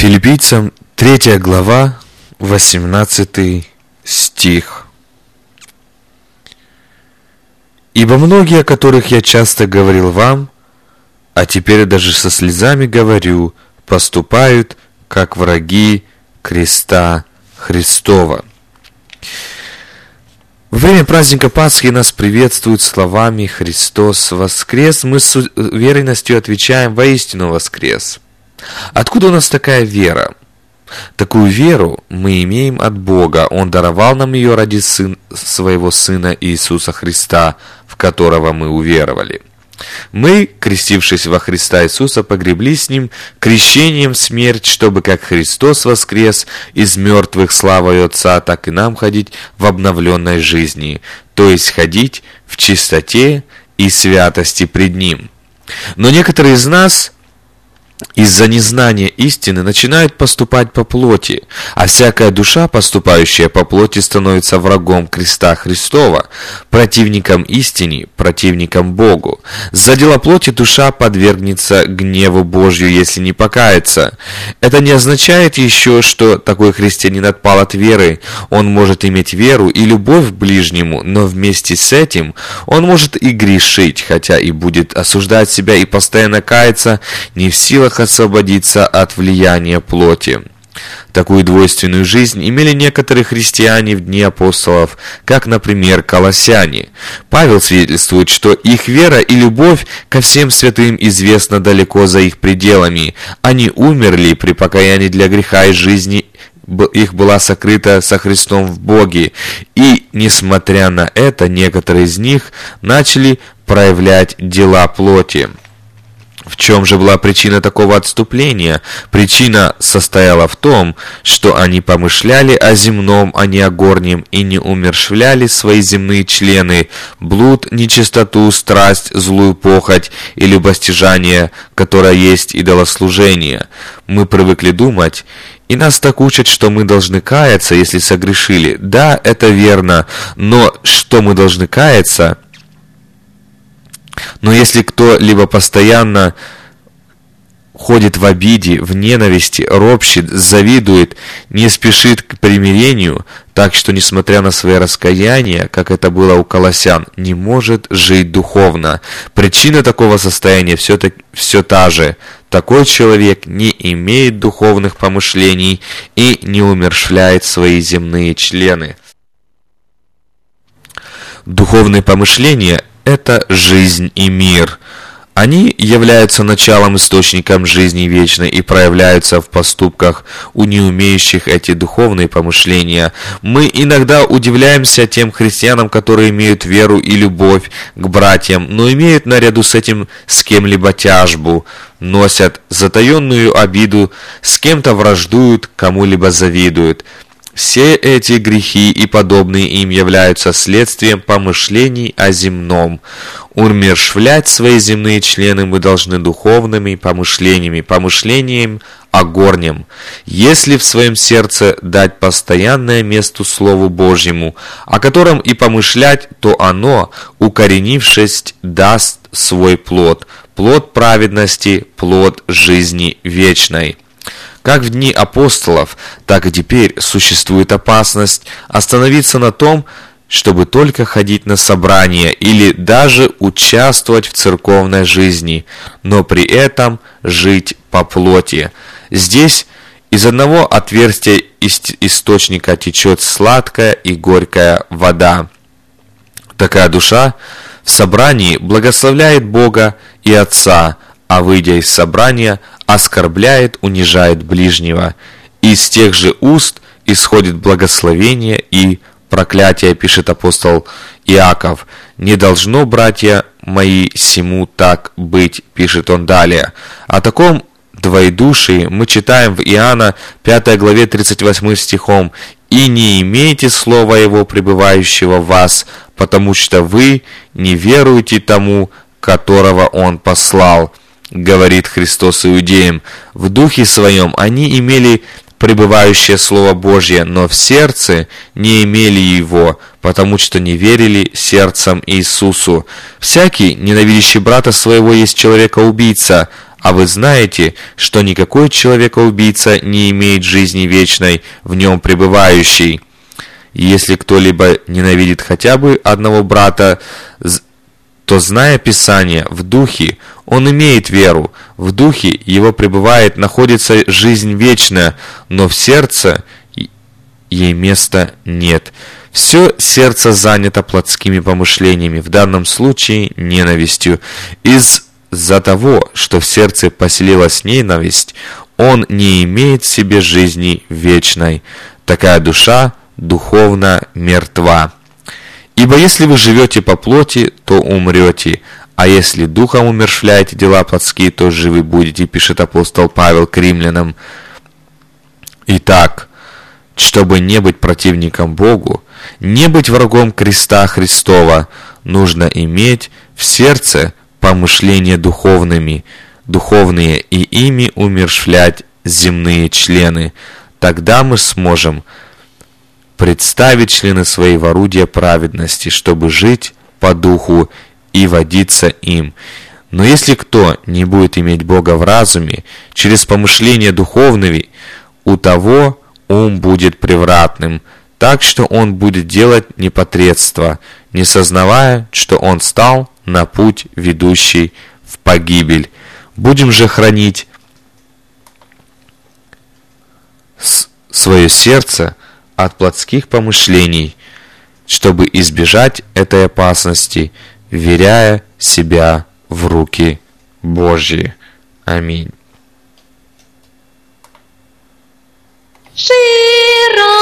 Филиппийцам 3 глава, 18 стих. «Ибо многие, о которых я часто говорил вам, а теперь даже со слезами говорю, поступают, как враги креста Христова». Во время праздника Пасхи нас приветствуют словами «Христос воскрес». Мы с уверенностью отвечаем «Воистину воскрес». Откуда у нас такая вера? Такую веру мы имеем от Бога. Он даровал нам ее ради своего Сына Иисуса Христа, в которого мы уверовали. Мы, крестившись во Христа Иисуса, погребли с Ним крещением в смерть, чтобы как Христос воскрес из мертвых славой Отца, так и нам ходить в обновленной жизни, то есть ходить в чистоте и святости пред Ним. Но некоторые из нас из-за незнания истины начинают поступать по плоти, а всякая душа, поступающая по плоти, становится врагом креста Христова, противником истине, противником Богу. За дела плоти душа подвергнется гневу Божью, если не покается. Это не означает еще, что такой христианин отпал от веры. Он может иметь веру и любовь к ближнему, но вместе с этим он может и грешить, хотя и будет осуждать себя и постоянно каяться, не в силах освободиться от влияния плоти. Такую двойственную жизнь имели некоторые христиане в дни апостолов, как, например, колоссяне. Павел свидетельствует, что их вера и любовь ко всем святым известна далеко за их пределами. Они умерли при покаянии для греха, и жизнь их была сокрыта со Христом в Боге. И, несмотря на это, некоторые из них начали проявлять дела плоти. В чем же была причина такого отступления? Причина состояла в том, что они помышляли о земном, а не о горнем, и не умерщвляли свои земные члены, блуд, нечистоту, страсть, злую похоть и любостяжание, которое есть идолослужение. Мы привыкли думать, и нас так учат, что мы должны каяться, если согрешили. Да, это верно, но что мы должны каяться? Но если кто-либо постоянно ходит в обиде, в ненависти, ропщет, завидует, не спешит к примирению, так что, несмотря на свои раскаяния, как это было у колоссян, не может жить духовно. Причина такого состояния все та же. Такой человек не имеет духовных помышлений и не умерщвляет свои земные члены. Духовные помышления – это жизнь и мир. Они являются началом, источником жизни вечной и проявляются в поступках у не умеющих эти духовные помышления. Мы иногда удивляемся тем христианам, которые имеют веру и любовь к братьям, но имеют наряду с этим с кем-либо тяжбу, носят затаенную обиду, с кем-то враждуют, кому-либо завидуют. Все эти грехи и подобные им являются следствием помышлений о земном. Умерщвлять свои земные члены мы должны духовными помышлениями о горнем. Если в своем сердце дать постоянное место Слову Божьему, о котором и помышлять, то оно, укоренившись, даст свой плод. Плод праведности, плод жизни вечной. Как в дни апостолов, так и теперь существует опасность остановиться на том, чтобы только ходить на собрания или даже участвовать в церковной жизни, но при этом жить по плоти. Здесь из одного отверстия источника течет сладкая и горькая вода. Такая душа в собрании благословляет Бога и Отца, а выйдя из собрания, оскорбляет, унижает ближнего. Из тех же уст исходит благословение и проклятие, пишет апостол Иаков. «Не должно, братья мои, сему так быть», пишет он далее. О таком двоедушии мы читаем в Иоанна 5 главе 38 стихом: «И не имейте слова его, пребывающего в вас, потому что вы не веруете тому, которого он послал», говорит Христос иудеям. В духе своем они имели пребывающее Слово Божье, но в сердце не имели его, потому что не верили сердцем Иисусу. Всякий, ненавидящий брата своего, есть человека-убийца, А вы знаете, что никакой человека-убийца не имеет жизни вечной, в нем пребывающей. И если кто-либо ненавидит хотя бы одного брата, то, зная Писание в духе, он имеет веру, в духе его пребывает, находится жизнь вечная, но в сердце ей места нет. Все сердце занято плотскими помышлениями, в данном случае ненавистью. Из-за того, что в сердце поселилась ненависть, он не имеет в себе жизни вечной. Такая душа духовно мертва. Ибо если вы живете по плоти, то умрете, а если духом умерщвляете дела плотские, то живы будете, пишет апостол Павел к римлянам. Итак, чтобы не быть противником Богу, не быть врагом креста Христова, нужно иметь в сердце помышления духовные, и ими умерщвлять земные члены. Тогда мы сможем представить члены свои в орудие праведности, чтобы жить по духу и водиться им. Но если кто не будет иметь Бога в разуме, через помышления духовные, у того ум будет превратным, так что он будет делать непотребство, не сознавая, что он стал на путь, ведущий в погибель. Будем же хранить свое сердце от плотских помышлений, чтобы избежать этой опасности, вверяя себя в руки Божьи. Аминь. Широко